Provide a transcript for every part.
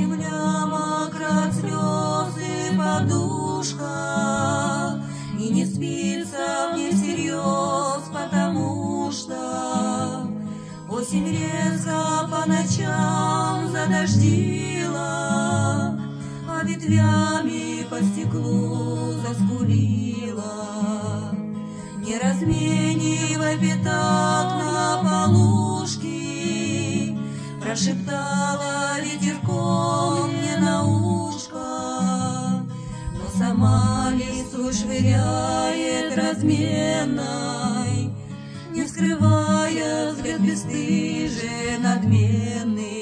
земля мокра от слез и подушка, и не спится мне всерьез, потому что осень резко по ночам задождила, а ветвями по стеклу заскулила. Не разменивай пятак на полушки, прошептала ветерком мне на ушко, но сама листву швыряет разменной, не скрывая взгляд бесстыжий надменный.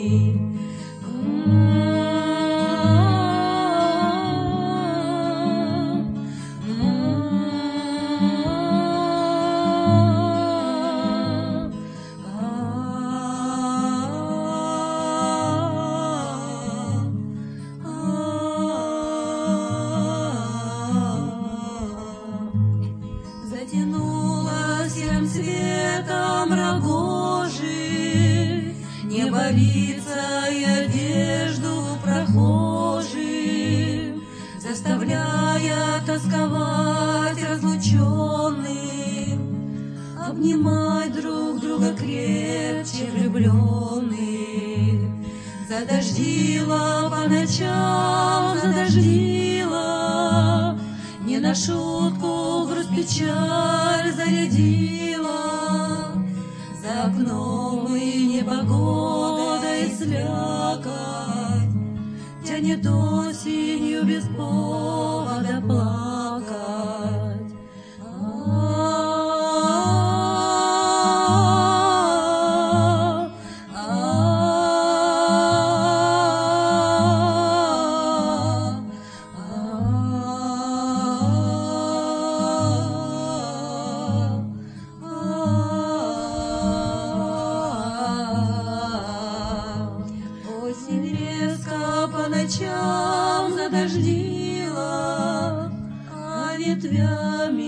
Затянула серым цветом рогожи, небо лица и одежду прохожих, заставляя тосковать разлученных, обнимать друг друга крепче влюбленных. Задождила по ночам, задождила, не на шутку грусть печаль зарядила. За окном и непогода и слякоть тянет осенью без повода плакать. Осень резко по ночам задождила, а ветвями